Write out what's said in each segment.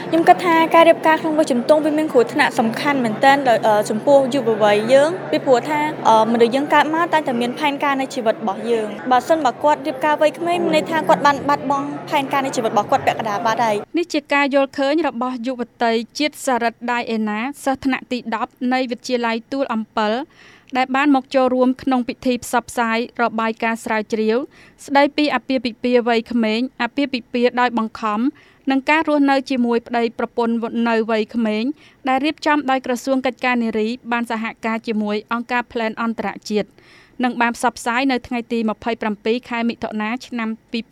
ខ្ញុំគិតថាការរៀបការក្នុងវ័យជំទង់វាមានគ្រោះថ្នាក់សំខាន់មែនទែនចំពោះយុវវ័យយើងពីព្រោះថាមនុស្សយើងកើតមកតែមានផែនការនៃជីវិតរបស់យើងបើសិនបើគាត់រៀបការវ័យក្មេងមានន័យថាគាត់បានបាត់បង់ផែនការនៃជីវិតរបស់គាត់ពាក់កណ្ដាលបាត់ហើយនេះជាការយល់ឃើញរបស់យុវតីជាតិសារិតដៃអេណាសិស្សថ្នាក់ទី10នៃវិទ្យាល័យទួលអំពិលដែលបានមកចូលរួមក្នុងពិធីផ្សព្វផ្សាយរបាយការណ៍ស្រាវជ្រាវស្ដីពីអាពាហ៍ពិពាហ៍វ័យក្មេងអាពាហ៍ពិពាហ៍ដោយបង្ខំនិងការរស់នៅជាមួយប្តីប្រពន្ធនៅវ័យក្មេងដែលរៀបចំដោយក្រសួងកិច្ចការនារីបានសហការជាមួយអង្គការ Plan អន្តរជាតិនិងបានផ្សព្វផ្សាយនៅថ្ងៃទី27ខែមិថុនាឆ្នាំ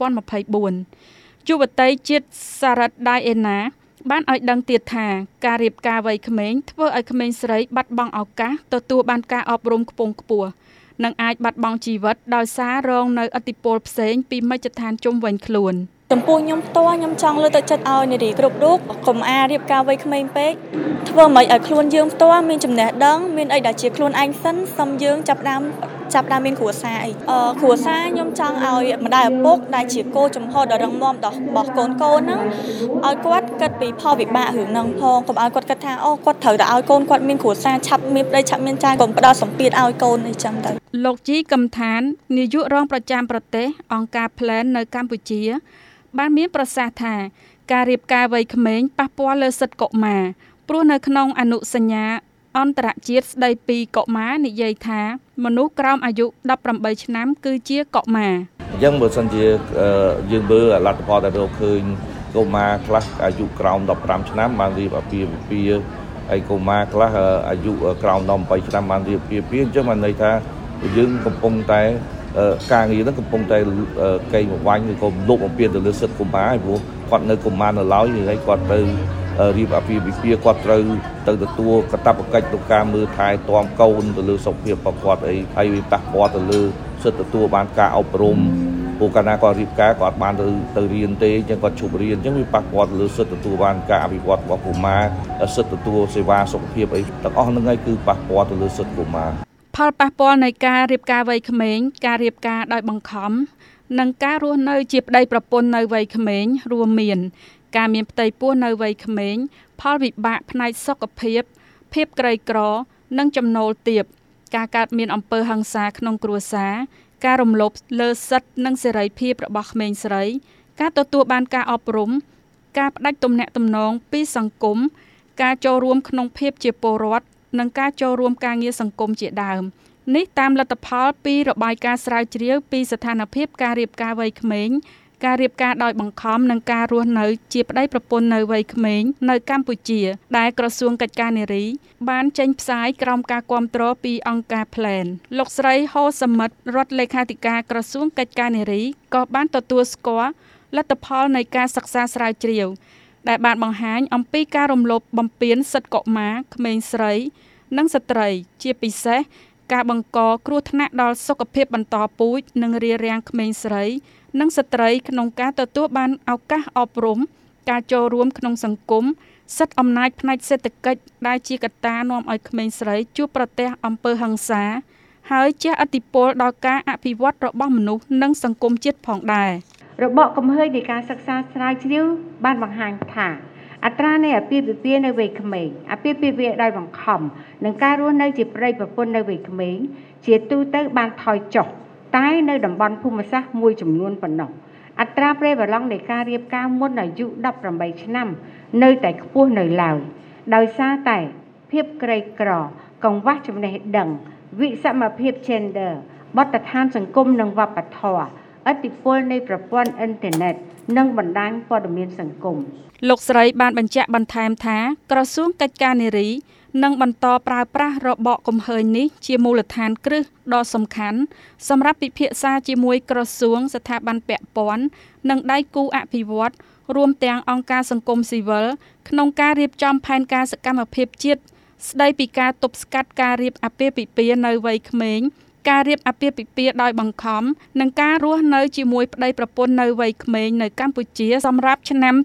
2024យុវតីជាតិសារ៉ាត់ដៃអេណាបានឲ្យដឹងទៀតថាការរៀបការវ័យក្មេងធ្វើឲ្យក្មេងស្រីបាត់បង់ឱកាសទទួលបានការអប់រំខ្ពង់ខ្ពស់និងអាចបាត់បង់ជីវិតដោយសាររងនៅឥទ្ធិពលផ្សេងពីមជ្ឈដ្ឋានជុំវិញខ្លួនចំពោះខ្ញុំផ្ទាល់ខ្ញុំចង់លើកទឹកចិត្តឲ្យនារីគ្រប់រូបកុំអារៀបការវ័យក្មេងពេកធ្វើមិនឲ្យខ្លួនយើងផ្ទាល់មានចំណេះដឹងមានអីដែលជាខ្លួនឯងសិនសុំយើងចាប់ដើមមានគ្រួសារអីគ្រួសារខ្ញុំចង់ឲ្យម្ដាយឪពុកដែលជាគោលចំហដ៏រឹងមាំរបស់កូនហ្នឹងឲ្យគាត់គិតពីផលវិបាករឿងហ្នឹងផងកុំឲ្យគាត់គិតថាអូគាត់ត្រូវតែឲ្យកូនគាត់មានគ្រួសារឆាប់មានប្តីឆាប់មានចាយកុំផ្ដោតសម្ពាធឲ្យកូនអីចឹងទៅលោកជីកំថាននាយករងប្រចាំប្រទេសអង្គការ Plan នៅកម្ពុជាបានមានប្រសាសន៍ថាការរៀបការវ័យក្មេងប៉ះពាល់លើសិទ្ធិកុមារព្រោះនៅក្នុងអនុសញ្ញាអន្តរជាតិស្ដីពីកុមារនិយាយថាមនុស្សក្រោមអាយុ18ឆ្នាំគឺជាកុមារអញ្ចឹងបើសិនជាយើងមើលលទ្ធផលដែលរកឃើញកុមារខ្លះអាយុក្រោម15ឆ្នាំបានរៀបអាពាហ៍ពិពាហ៍ហើយកុមារខ្លះអាយុក្រោម18ឆ្នាំបានរៀបអាពាហ៍ពិពាហ៍អញ្ចឹងបានន័យថាយើងកំពុងតែការងារហ្នឹងកំពុងតែកេងប្រវ័ញ្ចឬក៏លុបបំពានទៅលើសិទ្ធិកុមារព្រោះគាត់នៅកុមារនៅឡើយហើយគាត់ទៅរៀបអាពាហ៍ពិពាហ៍គាត់ត្រូវទៅទទួលកាតព្វកិច្ចក្នុងការមើលថែទាំកូនទៅលើសុខភាពរបស់គាត់អីហើយវាប៉ះពាល់ទៅលើសិទ្ធិទទួលបានការអប់រំព្រោះកាលណាគាត់រៀបការគាត់បានទៅរៀនទេអញ្ចឹងគាត់ឈប់រៀនអញ្ចឹងវាប៉ះពាល់ទៅលើសិទ្ធិទទួលបានការអភិវឌ្ឍរបស់កុមារសិទ្ធិទទួលសេវាសុខភាពអីទាំងអស់ហ្នឹងហើយគឺប៉ះពាល់ទៅលើសិទ្ធិកុមារផលប៉ះពាល់នៃការរៀបការវ័យក្មេងការរៀបការដោយបង្ខំនិងការរស់នៅជាប្តីប្រពន្ធនៅវ័យក្មេងរួមមានការមានផ្ទៃពោះនៅវ័យក្មេងផលវិបាកផ្នែកសុខភាពភាពក្រីក្រនិងចំណូលទាបការកើតមានអំពើហិង្សាក្នុងគ្រួសារការរំលោភលើសិទ្ធិនិងសេរីភាពរបស់ក្មេងស្រីការទទួលបានការអប់រំការផ្ដាច់ទំនាក់ទំនងពីសង្គមការចូលរួមក្នុងភាពជាពលរដ្ឋនិងការចូលរួមការងារសង្គមជាដើមនេះតាមលទ្ធផលពីរបាយការណ៍ស្រាវជ្រាវពីស្ថានភាពការរៀបការវ័យក្មេងការរៀបការដោយបង្ខំនិងការរស់នៅជាប្តីប្រពន្ធនៅវ័យក្មេងនៅកម្ពុជាដែលក្រសួងកិច្ចការនារីបានចេញផ្សាយក្រោមការគាំទ្រពីអង្គការ Plan លោកស្រីហូសមិទ្ធរដ្ឋលេខាធិការក្រសួងកិច្ចការនារីក៏បានទទួលស្គាល់លទ្ធផលនៃការសិក្សាស្រាវជ្រាវដែលបានបង្ហាញអំពីការរំលោភបំពានសិទ្ធិកុមារក្មេងស្រីនិងស្ត្រីជាពិសេសការបង្កគ្រោះថ្នាក់ដល់សុខភាពបន្តពូជនិងរារាំងក្មេងស្រីនិងស្ត្រីក្នុងការទទួលបានឱកាសអប់រំការចូលរួមក្នុងសង្គមសិទ្ធិអំណាចផ្នែកសេដ្ឋកិច្ចដែលជាកត្តានាំឲ្យក្មេងស្រីជួបប្រទះអំពើហិង្សាហើយជះឥទ្ធិពលដល់ការអភិវឌ្ឍរបស់មនុស្សនិងសង្គមជាតិផងដែររបបកំហុសនៃការសិក្សាស្រាវជ្រាវបានបង្ហាញថាអត្រានៃអាពាហ៍ពិពាហ៍នៅវ័យក្មេងអាពាហ៍ពិពាហ៍ដោយបង្ខំនិងការរស់នៅជាប្តីប្រពន្ធនៅវ័យក្មេងជាទូទៅបានថយចុះតែនៅតំបន់ភូមិសាស្ត្រមួយចំនួនប៉ុណ្ណោះអត្រាប្រេវឡង់នៃការរៀបការមុនអាយុ18ឆ្នាំនៅតែខ្ពស់នៅឡើយដោយសារតែភាពក្រីក្រកង្វះចំណេះដឹងវិសមភាព gender បទដ្ឋានសង្គមនិងវប្បធម៌ឥទ្ធិពលនៃប្រព័ន្ធអ៊ីនធឺណិតនិងបណ្ដាញព័ត៌មានសង្គមលោកស្រីបានបញ្ជាក់បន្ថែមថាក្រសួងកិច្ចការនារីនឹងបន្តប្រើប្រាស់របបកំហើញនេះជាមូលដ្ឋានគ្រឹះដ៏សំខាន់សម្រាប់ពិភាក្សាជាមួយក្រសួងស្ថាប័នពាក់ព័ន្ធនិងដៃគូអភិវឌ្ឍន៍រួមទាំងអង្គការសង្គមស៊ីវិលក្នុងការរៀបចំផែនការសកម្មភាពជាតិស្ដីពីការទប់ស្កាត់ការរៀបអាពាហ៍ពិពាហ៍នៅវ័យក្មេងការរៀបអាពាហ៍ពិពាហ៍ដោយបង្ខំនិងការរស់នៅជាមួយប្តីប្រពន្ធនៅវ័យក្មេងនៅកម្ពុជាសម្រាប់ឆ្នាំ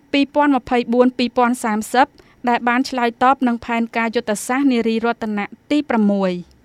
2024-2030ដែលបានឆ្លើយតបនឹងផែនការយុទ្ធសាស្ត្រនារីរតនៈទី6